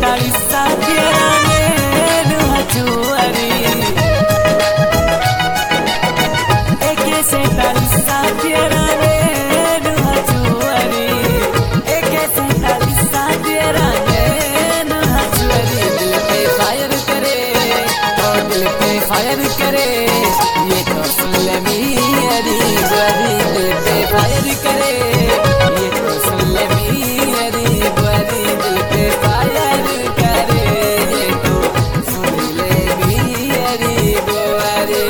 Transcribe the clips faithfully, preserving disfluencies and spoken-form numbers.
तारी साथिया ने हचुअरी एके से तारी साथिया ने हचुअरी एके से तारी साथिया ने हचुअरी दिल पे फायर करे और दिल पे फायर करे ये तो सुन ले मेरी बड़ी दिल पे फायर करे ये तो सुन ले मेरी बड़ी दिल पे फायर करे ये तो सुन ले मेरी बड़ी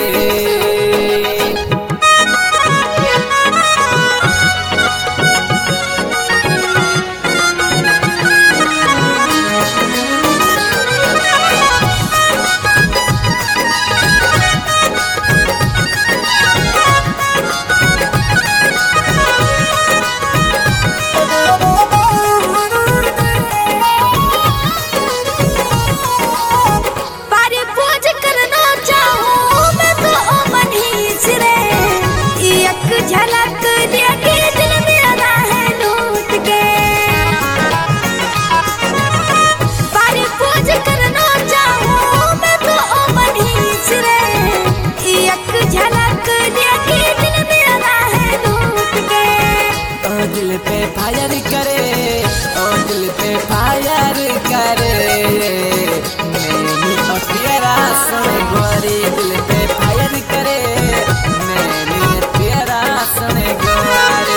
झलक देगी दिल मेरा है लूट के बारी पूज करना चाहूं मैं तो ओ मनीष रे एक झलक देगी दिल मेरा है लूट के ओ दिल पे फायर करे ओ दिल पे फायर करे मेरी प्यारा सोने गोरी दिल पे फायर करे मेरी प्यारा सोने गोरी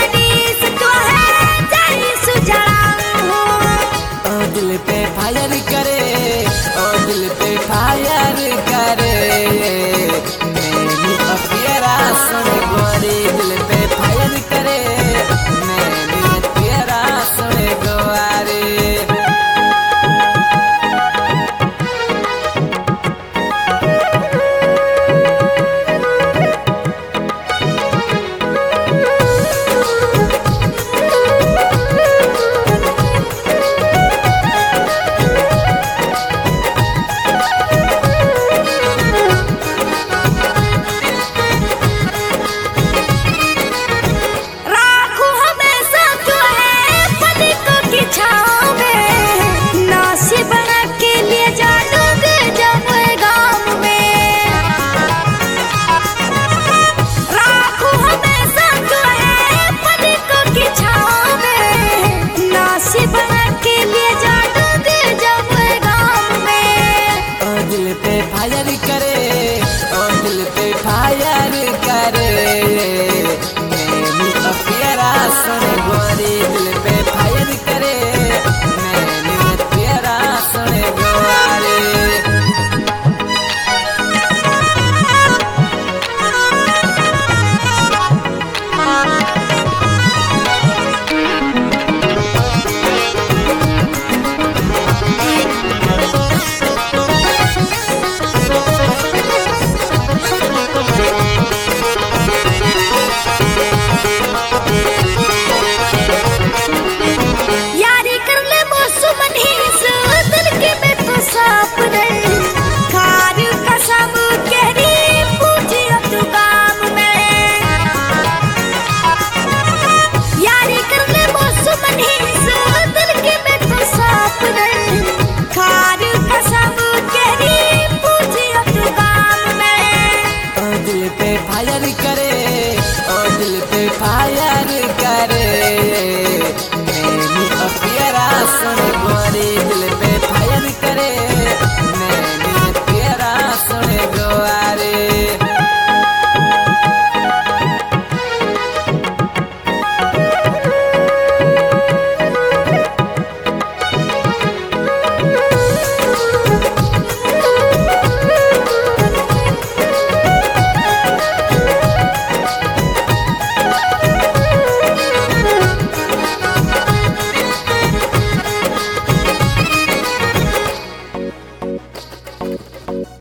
दिल पे फायर